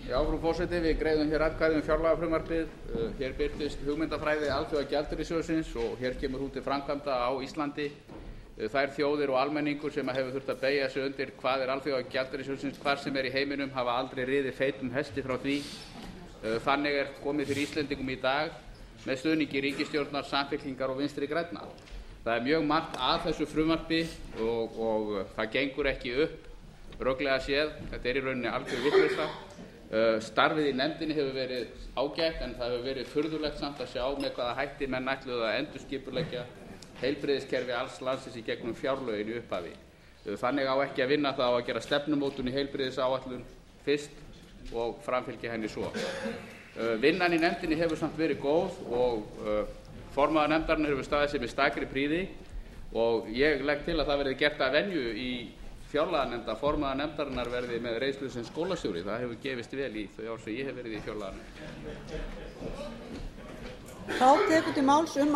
Frú forseti, við greiðum hér atkvæði fjárlagafrumvarpið. Hér birtist hugmyndafræði Alþjóðagjaldeyrissjóðsins og hér kemur hún til framkvæmda á Íslandi. Þær þjóðir og almenningur sem hefur þurft að beygja sig undir kvaðir Alþjóðagjaldeyrissjóðsins hvar sem í heiminum hafa aldrei riðið feitum hesti frá því. Þannig komið fyrir Íslendingum í dag með stuðningi ríkisstjórnar, Samfylkingar og Vinstri grænna. Það mjög margt að þessu frumvarpi og það gengur ekki upp röglega séð. Þetta í rauninni algjör vitleysa. Starfið í nefndinni hefur verið ágætt en það hefur verið furðulegt samt að sjá með hvaða hætti menn ætluðu að endurskipuleggja heilbrigðiskerfi alls landsins í gegnum fjárlögin í upphafi. Þannig á ekki að vinna það á að gera stefnumótun í heilbrigðisáætlun fyrst og framfylgja henni svo. Vinnan í nefndinni hefur samt verið góð og formaður nefndarinnar hefur staðið sig með stakri prýði og ég legg til að það verði gert að venju í fjárlaganefnd að formaður nefndarinnar verði með reynslu sem skólastjóri. Það hefur gefist vel í þau ár sem ég hef verið í fjárlaganefnd.